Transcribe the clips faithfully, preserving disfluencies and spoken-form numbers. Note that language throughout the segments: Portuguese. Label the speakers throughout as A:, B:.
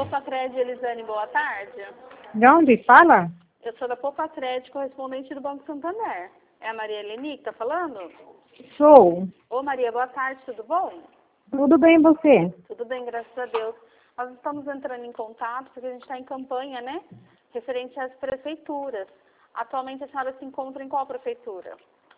A: Popatred, Elisane, boa tarde.
B: De onde fala?
A: Eu sou da Popatred, correspondente do Banco Santander. É a Maria Eleni que está falando?
B: Sou.
A: Ô Maria, boa tarde, tudo bom?
B: Tudo bem, você?
A: Tudo bem, graças a Deus. Nós estamos entrando em contato porque a gente está em campanha, né? Referente às prefeituras. Atualmente a senhora se encontra em qual prefeitura?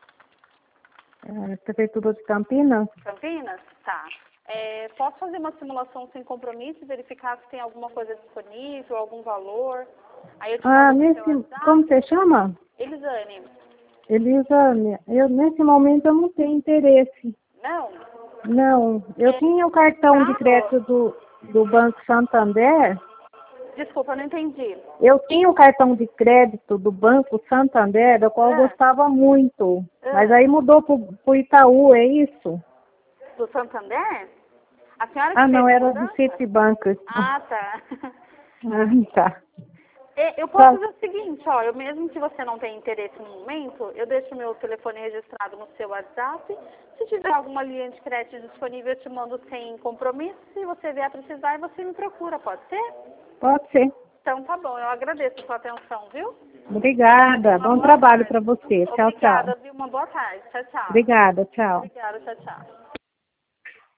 B: É, Prefeitura de Campinas?
A: Campinas? Tá. É, posso fazer uma simulação sem compromisso e verificar se tem alguma coisa disponível, algum valor? Aí eu te
B: Ah,
A: mando no seu
B: nesse,
A: WhatsApp.
B: como você chama?
A: Elisane.
B: Elisane. Eu, nesse momento eu não tenho interesse.
A: Não?
B: Não, eu
A: É,
B: tinha o cartão de
A: claro.
B: crédito do, do Banco Santander.
A: Desculpa, eu não entendi.
B: Eu tinha o cartão de crédito do Banco Santander, do qual eu
A: É.
B: gostava muito.
A: É.
B: Mas aí mudou para o Itaú, é isso?
A: Do Santander? A senhora que
B: Ah,
A: fez
B: não,
A: a
B: era do
A: mudança?
B: Citibank.
A: Ah, tá.
B: Ah, tá.
A: É, eu posso
B: Tá.
A: fazer o seguinte, ó, eu mesmo que você não tenha interesse no momento, eu deixo meu telefone registrado no seu WhatsApp. Se tiver alguma linha de crédito disponível, eu te mando sem compromisso. Se você vier precisar, você me procura, pode ser?
B: Pode ser.
A: Então tá bom, eu agradeço a sua atenção, viu?
B: Obrigada.
A: Uma
B: Bom
A: boa
B: trabalho
A: tarde.
B: para você. Tchau, tchau.
A: Obrigada, viu? Uma boa tarde. Tchau, tchau.
B: Obrigada, tchau.
A: Obrigada, tchau, tchau.